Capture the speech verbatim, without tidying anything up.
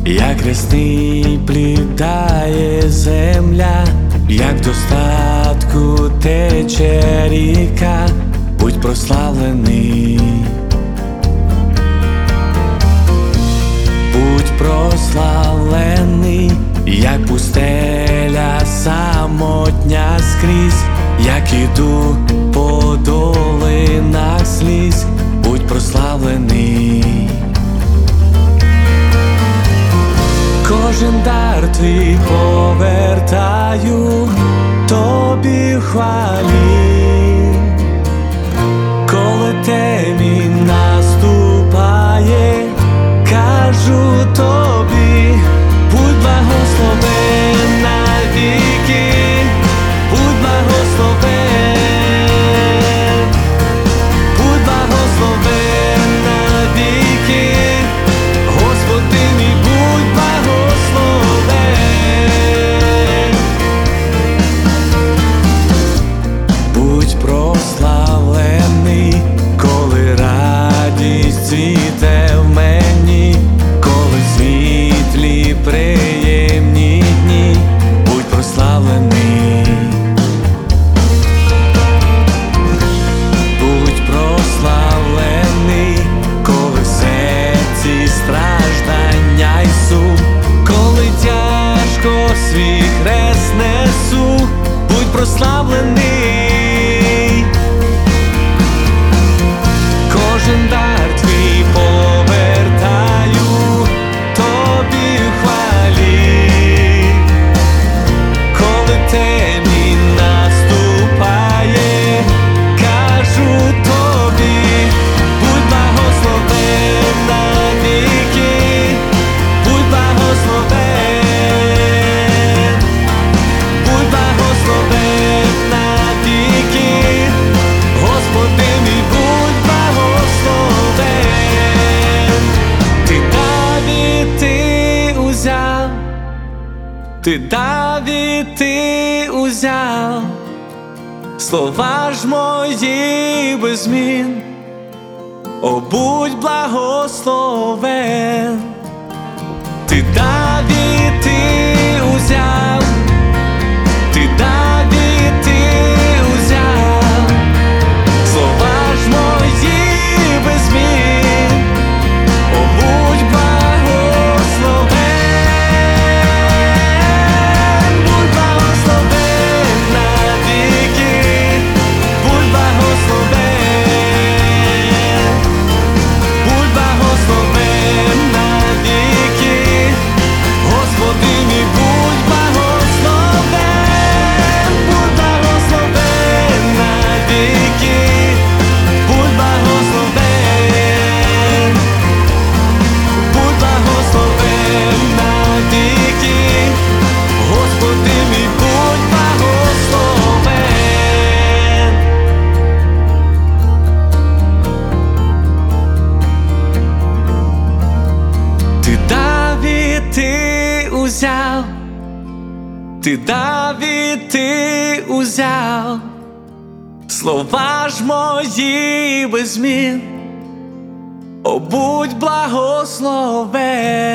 як рясний плід дає земля, як в достатку тече ріка, будь прославлений, будь прославлений, як пустеля самотня скрізь, як іду по долинах сліз, будь прославлений. Кожен дар твій повертаю тобі в хвалі, коли темінь наступає, кажу тобі, будь благословен навіки, будь благословен, будь благословен навіки, Господи мій, будь благословен, будь прославлений, коли радість цвіте в мені, коли світлі приємні дні, будь прославлений, будь прославлений, коли в серці страждання й сум, коли тяжко свій хрест несу, будь прославлений. Кожен дар твій повертаю тобі в хвалі, коли темінь наступає, кажу тобі, будь благословен навіки, будь благословен, будь благословен навіки, Господи мій, будь благословен. Ти дав і ти узяв, ти дав і ти узяв, слова ж мої без змін, о, будь благословен. Ти дав і ти узяв, ти дав і ти узяв, слова ж мої без змін, о, будь благословен, будь благословен навіки, будь благословен, будь благословен навіки, Господи мій, будь благословен, будь благословен навіки, будь благословен, будь благословен навіки, Господи мій, будь благословен. Ти дав і ти узяв, ти дав і ти узяв, слова ж мої без змін, о, будь благословен.